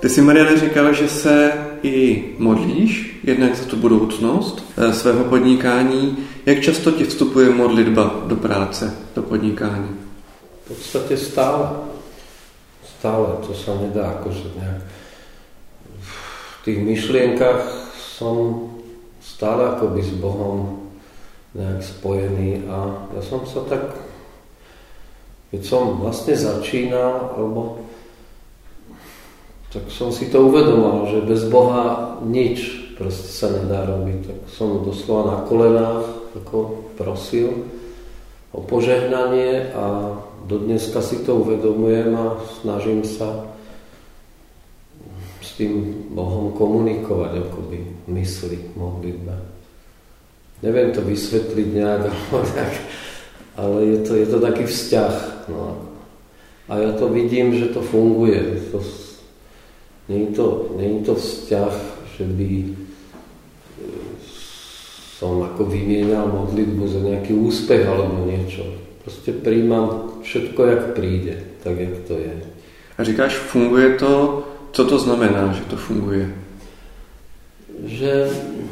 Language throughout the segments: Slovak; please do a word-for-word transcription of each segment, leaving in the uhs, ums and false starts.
Ty jsi, Mariane, říkal, že se i modlíš, jednak za tu budoucnost svého podnikání. Jak často ti vstupuje modlitba do práce, do podnikání? V podstate stále. Stále, to sa nedá akože nejak. V tých myšlienkach som stále akoby s Bohom nejak spojený a ja som sa tak, keď som vlastne začínal, alebo tak som si to uvedomal, že bez Boha nič proste sa nedá robiť. Tak som doslova na kolenách ako prosil o požehnanie a dodneska si to uvedomujem a snažím sa s tým Bohom komunikovať akoby v mysli, v modlitbe. Neviem to vysvetliť nejak, ale je to, je to taký vzťah. No. A ja to vidím, že to funguje. To, nie, je to, nie je to vzťah, že by som ako vymienal modlitbu za nejaký úspech alebo niečo. Proste príjmam všetko, jak príde, tak, jak to je. A říkáš, funguje to, co to znamená, že to funguje? Že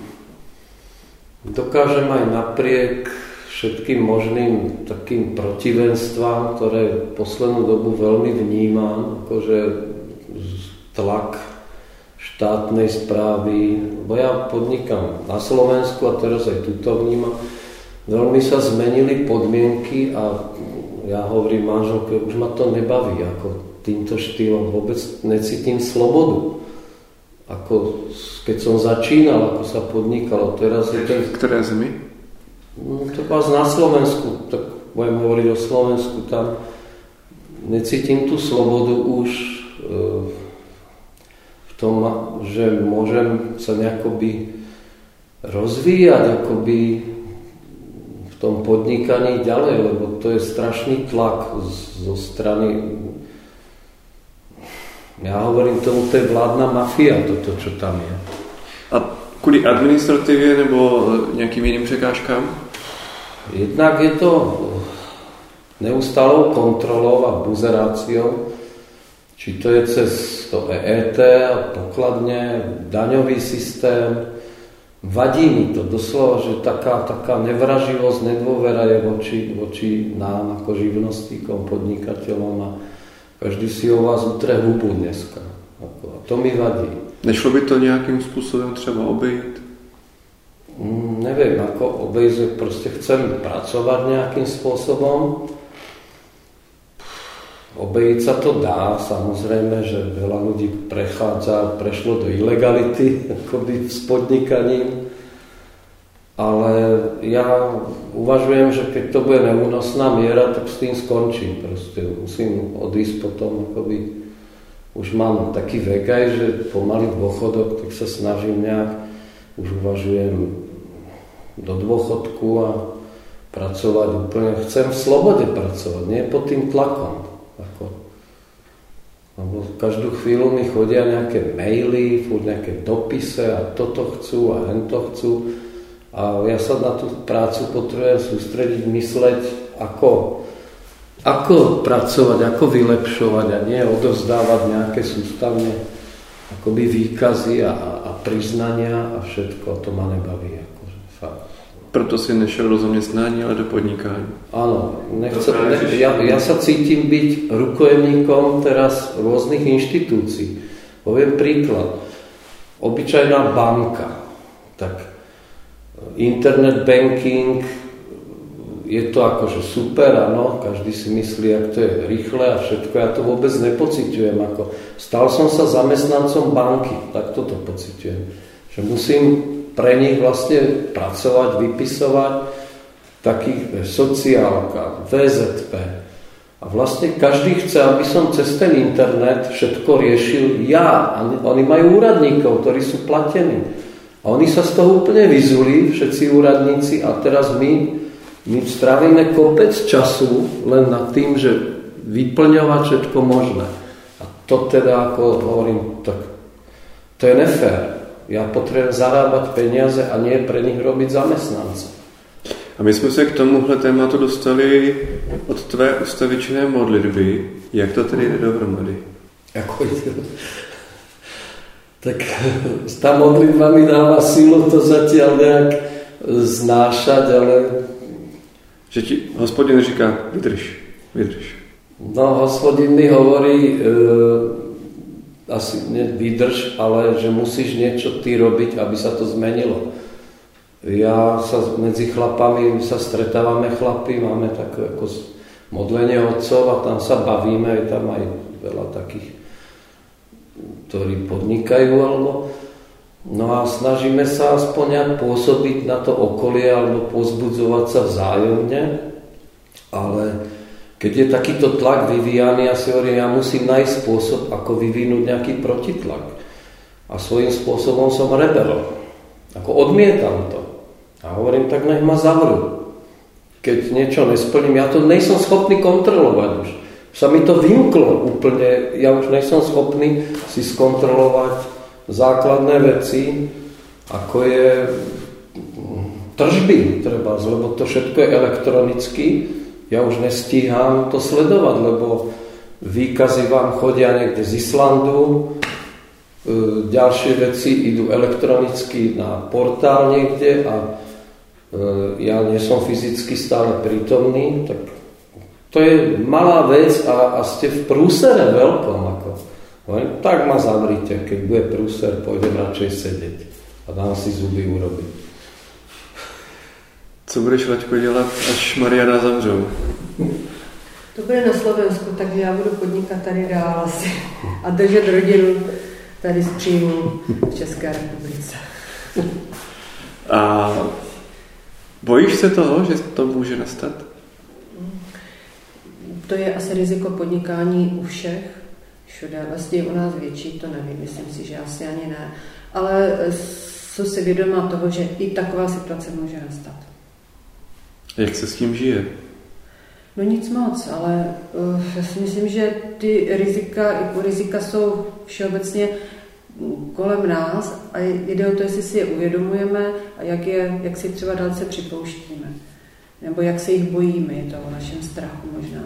dokážem aj napriek všetkým možným takým protivenstvám, ktoré poslednú dobu veľmi vnímam, akože tlak štátnej správy, bo ja podnikám na Slovensku a teraz aj tuto vnímam, veľmi sa zmenili podmienky a ja hovorím manželke, už ma to nebaví, ako týmto štýlom vôbec necítim slobodu. Ako keď som začínal, ako sa podnikalo, teraz je ten... Ktoré zemi? No, to vás na Slovensku, tak budem hovoriť o Slovensku, tam necítim tú slobodu už e, v tom, že môžem sa nejakoby rozvíjať akoby v tom podnikaní ďalej, lebo to je strašný tlak zo strany, ja hovorím tomu, to je vládna mafia, toto, čo tam je. A kvůli administrativě nebo nějakým jiným překážkám? Jednak je to neustálou kontrolou a buzeráciou, či to je cez to é é té a pokladne, daňový systém. Vadí mi to doslova, že taká, taká nevraživosť, nedôvera je voči, voči nám ako živnostníkom, podnikateľom a každý si o vás utre hubu dneska. A to mi vadí. Nešlo by to nějakým způsobem třeba obejít? Mm, neviem, ako obejsť, proste chcem pracovať nejakým spôsobom. Obejsť sa to dá, samozrejme, že veľa ľudí prechádza, prešlo do ilegality, akoby s podnikaním. Ale ja uvažujem, že keď to bude neúnosná miera, tak s tým skončím. Proste musím odísť potom, akoby už mám taký vek aj, že pomaly dôchodok, tak sa snažím nejak, už uvažujem do dôchodku a pracovať úplne. Chcem v slobode pracovať, nie pod tým tlakom. Ako, lebo každú chvíľu mi chodia nejaké maily, furt nejaké dopise a toto chcú a hento chcú. A ja sa na tú prácu potrebujem sústrediť, mysleť, ako, ako pracovať, ako vylepšovať a nie odovzdávať nejaké sústavne akoby výkazy a, a priznania a všetko. To ma nebaví. Akože, fakt. Proto si nešel do zaměstnání, ale do podnikání. Áno, nechce, ne, ja, ja sa cítim byť rukojemníkom teraz rôznych inštitúcií. Poviem príklad. Obyčajná banka, tak internet banking, je to akože super, áno, každý si myslí, jak to je rýchle a všetko, ja to vôbec nepociťujem. Ako, stal som sa zamestnancom banky, tak toto pociťujem. Že musím pre nich vlastne pracovať, vypisovať takých sociálka, vé zet pé. A vlastne každý chce, aby som cez ten internet všetko riešil ja. A oni majú úradníkov, ktorí sú platení. A oni sa z toho úplne vyzuli, všetci úradníci, a teraz my, my strávime kopec času len nad tým, že vyplňovať všetko možné. A to teda, ako hovorím, tak to je nefér. Ja potrebujem zarábať peniaze a nie pre nich robiť zamestnance. A my jsme se k tomuhle tématu dostali od tvé ustavičné modlitby. Jak to tedy jde dohromady? Ako, Tak tá modlitba mi dáva silu to zatiaľ nejak znášať, ale... Že ti Hospodin říká, vydrž, vydrž. No, Hospodin mi hovorí, e, asi ne vydrž, ale že musíš niečo ty robiť, aby sa to zmenilo. Ja sa medzi chlapami, my sa stretávame chlapi, máme také ako modlenie otcov a tam sa bavíme, je tam aj veľa takých, ktorí podnikajú, alebo no a snažíme sa aspoň nejak pôsobiť na to okolie alebo pozbudzovať sa vzájomne, ale keď je takýto tlak vyvíjaný, ja si hovorím, ja musím nájsť spôsob, ako vyvinúť nejaký protitlak. A svojím spôsobom som rebel. Ako odmietam to. A hovorím, tak nech ma zavrú. Keď niečo nesplním, ja to nejsem schopný kontrolovať už. Sa mi to vymklo úplne, ja už nejsem schopný si skontrolovať základné veci, ako je tržby, treba, lebo to všetko je elektronicky, ja už nestíham to sledovať, lebo výkazy vám chodia niekde z Islandu, ďalšie veci idú elektronicky na portál niekde a ja nie som fyzicky stále prítomný, tak to je malá vec a, a ste v prúsere veľkom. Ako. Tak ma zavrite, keď bude prúser, pôjdem radšej sedieť a dám si zuby urobiť. Co budeš, Laďko, dělat, až Mariana zavřou? To bude na Slovensku, takže já budu podnikat tady dál asi a držet rodinu tady z příjmu v České republice. A bojíš se toho, že to může nastat? To je asi riziko podnikání u všech, všude. Vlastně u nás větší, to nevím, myslím si, že asi ani ne. Ale jsem si vědomá toho, že i taková situace může nastat. Jak se s tím žije? No nic moc, ale uh, já si myslím, že ty rizika, i rizika jsou všeobecně kolem nás a jde o to, jestli si je uvědomujeme a jak, je, jak si třeba dalece připouštíme. Nebo jak se jich bojíme, je to o našem strachu možná.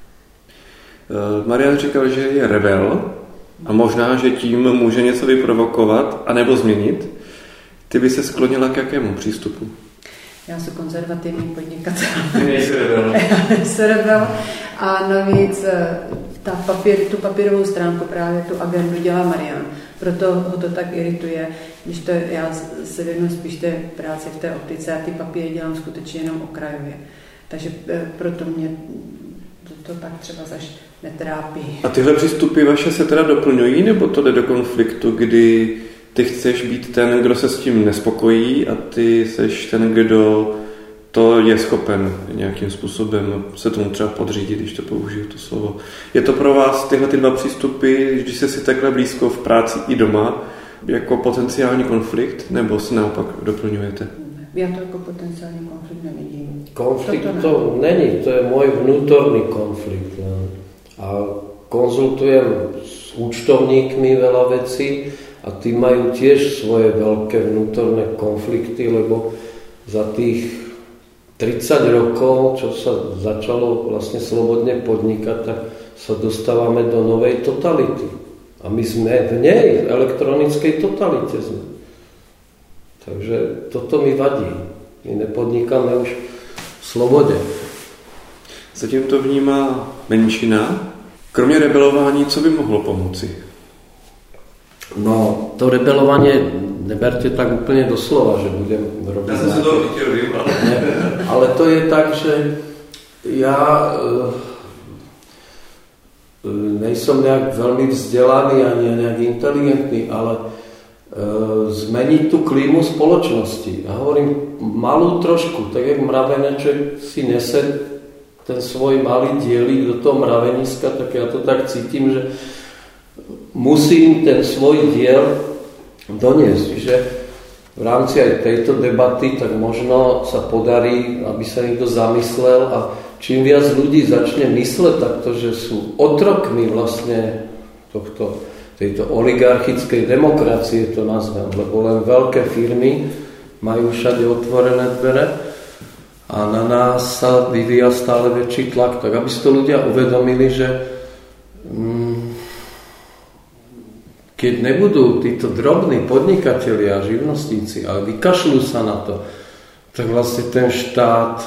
Marian říkal, že je rebel a možná, že tím může něco vyprovokovat anebo změnit. Ty by se sklonila k jakému přístupu? Já jsem konzervativní podnikatel. Nejsi rebel. Nejsi rebel. A navíc ta papír, tu papírovou stránku, právě tu agendu dělá Marian. Proto ho to tak irituje, když to já se věnu spíš té práci v té optice a ty papíry dělám skutečně jenom okrajově. Takže proto mě to, to tak třeba zaž netrápí. A tyhle přístupy vaše se teda doplňují, nebo to jde do konfliktu, kdy ty chceš být ten, kdo se s tím nespokojí a ty seš ten, kdo to je schopen nějakým způsobem se tomu třeba podřídit, když to použiju to slovo. Je to pro vás tyhle ty dva přístupy, když se si takhle blízko v práci i doma, jako potenciální konflikt, nebo se naopak doplňujete? Já to jako potenciální konflikt nevidím. Konflikt to, to není, to je můj vnútorný konflikt. Ne? A konzultujem s účtovníkmi veľa vecí a tí majú tiež svoje veľké vnútorné konflikty, lebo za tých tridsať rokov, čo sa začalo vlastne slobodne podnikať, tak sa dostávame do novej totality. A my sme v nej, v elektronickej totalite sme. Takže toto mi vadí. My nepodnikáme už v slobode. Zatím to vnímá menšina. Kromě rebelování, co by mohlo pomoci? No, to rebelovanie neberte tak úplne doslova, že budem robiť... Ja som sa to chtěl ale... ale to je tak, že ja e, nejsem nejak veľmi vzdelaný ani nejak inteligentný, ale e, zmeniť tú klímu spoločnosti. Ja hovorím malú trošku, tak jak mraveneček si nese ten svoj malý dielik do toho mraveniska, tak ja to tak cítim, že musím ten svoj diel doniesť. Že v rámci aj tejto debaty tak možno sa podarí, aby sa niekto zamyslel a čím viac ľudí začne mysleť takto, že sú otrokmi vlastne tohto, tejto oligarchickej demokracie, to nazvem, lebo len veľké firmy majú všade otvorené dvere a na nás sa vyvíja stále väčší tlak, tak aby si to ľudia uvedomili, že mm, keď nebudú títo drobní podnikatelia a živnostníci a vykašľú sa na to, tak vlastne ten štát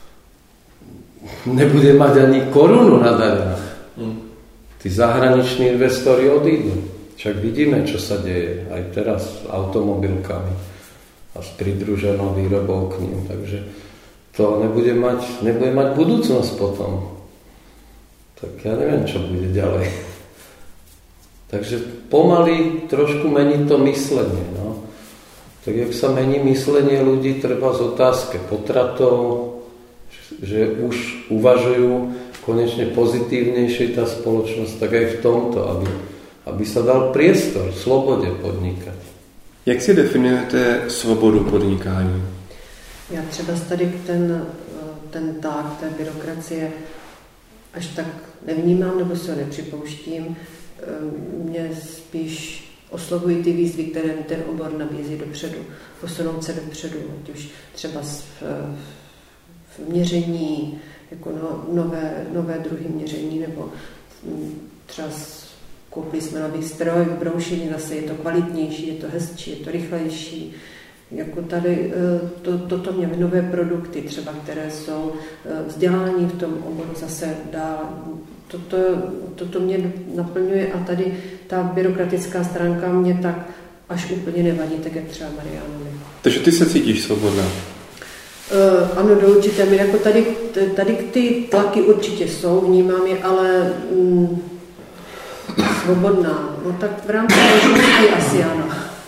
nebude mať ani korunu na daňách. Mm. Tí zahraniční investori odídu. Však vidíme, čo sa deje aj teraz s automobilkami a s pridruženou výrobou k ním. Takže to nebude mať, nebude mať budúcnosť potom. Tak ja neviem, čo bude ďalej. Takže pomaly trošku mení to myslenie. No. Tak jak sa mení myslenie ľudí, treba z otázke potratov, že už uvažujú konečne pozitívnejšie tá spoločnosť, tak aj v tomto, aby, aby sa dal priestor slobode podnikať. Jak si definujete svobodu podnikání? Já třeba tady ten, ten ták té byrokracie až tak nevnímám, nebo si ho nepřipouštím. Mě spíš oslovují ty výzvy, které ten obor nabízí dopředu, posunout se dopředu, ať už třeba v, v měření, jako no, nové, nové druhy měření, nebo třeba koupili jsme nový stroj, vybroušení, zase je to kvalitnější, je to hezčí, je to rychlejší. Jako tady to, toto mě nové produkty třeba, které jsou vzdělání v tom oboru zase dál. Toto, toto mě naplňuje a tady ta byrokratická stránka mě tak až úplně nevadí, tak jak třeba Marianovi. Takže ty se cítíš svobodná? Uh, ano, do určité míry. Jako tady, tady ty tlaky určitě jsou, vnímám je, ale mm, svobodná. No tak v rámci možností asi ano.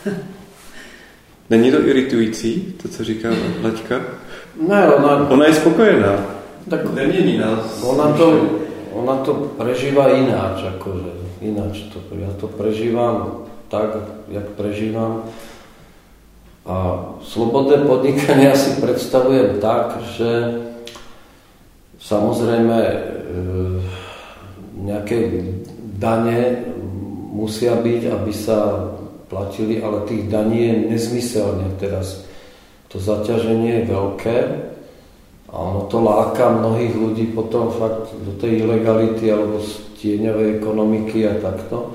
Není to iritující, to, co říká Laďka? Ne, ona... Ona je spokojená. Tak nemění nás. Ona to, ona to prežíva ináč, akože. Ináč to. Ja to prežívam tak, jak prežívam. A slobodné podnikanie si predstavujem tak, že samozrejme e, nejaké dane musia byť, aby sa platili, ale tých daní je nezmyselne teraz. To zaťaženie je veľké a ono to láka mnohých ľudí potom fakt do tej ilegality alebo z tieňovej ekonomiky a takto.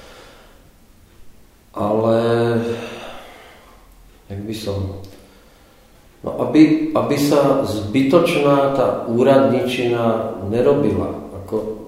Ale jak by som... No aby, aby sa zbytočná tá úradničina nerobila. Ako,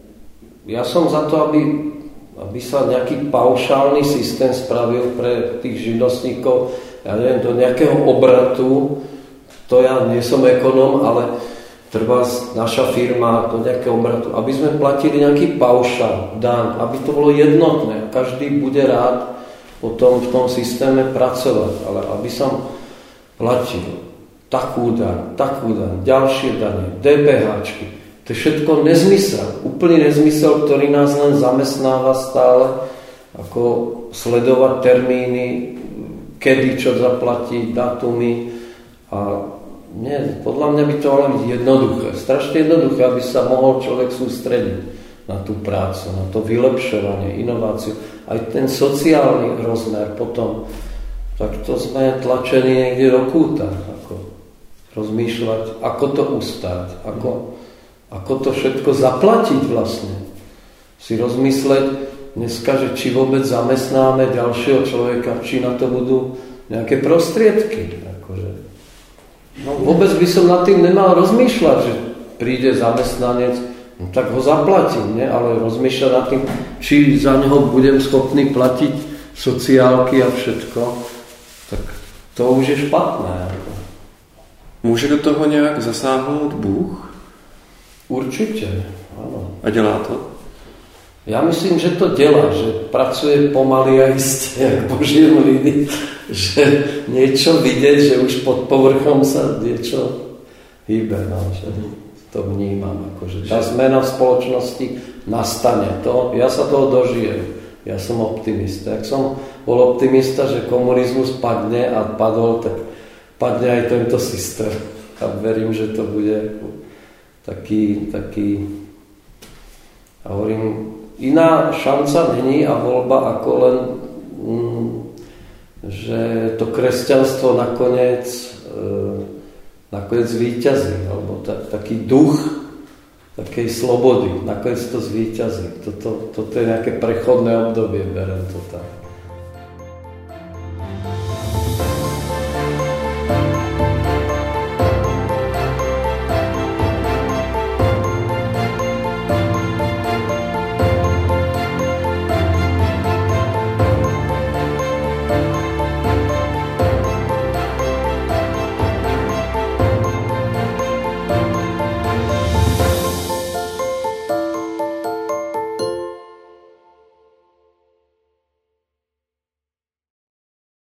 ja som za to, aby, aby sa nejaký paušálny systém spravil pre tých živnostníkov, ja neviem, do nejakého obratu, to ja nie som ekonóm, ale treba naša firma do nejakého obratu, aby sme platili nejaký paušál, dan, aby to bolo jednotné, každý bude rád potom v tom systéme pracovať, ale aby som platil takú daň, takú daň, ďalšie dane, DPHčky, to je všetko nezmysel, úplný nezmysel, ktorý nás len zamestnáva stále, ako sledovať termíny, kedy čo zaplatiť, datumy a nie, podľa mňa by to malo byť jednoduché, strašne jednoduché, aby sa mohol človek sústrediť na tú prácu, na to vylepšovanie, inováciu, aj ten sociálny rozmer potom, tak to sme tlačení niekde do kúta, ako rozmýšľať, ako to ustať, ako, ako to všetko zaplatiť vlastne. Si rozmysleť dneska, že či vôbec zamestnáme ďalšieho človeka, či na to budú nejaké prostriedky. Akože. No vôbec by som nad tým nemal rozmýšľať, že príde zamestnanec, no tak ho zaplatím, ne? Ale rozmýšľať nad tým, či za neho budem schopný platiť sociálky a všetko, tak to už je špatné. Může do toho nějak zasáhnout Bůh? Určite, áno. A dělá to? Ja myslím, že to dělá, že pracuje pomaly a iste, jak Boží lidi, že niečo vidieť, že už pod povrchom sa niečo hýbe, no, že to vnímam, akože tá zmena v spoločnosti nastane. To, ja sa toho dožijem. Ja som optimista. Ak som bol optimista, že komunizmus padne a padol, tak padne aj tento systém. A verím, že to bude taký, taký a hovorím, iná šanca není a voľba ako len mm, že to kresťanstvo nakoniec e, nakoniec víťazí, alebo ta, taký duch takej slobody. Nakoniec to zvíťazí. Toto, toto je nejaké prechodné obdobie, berem to tak.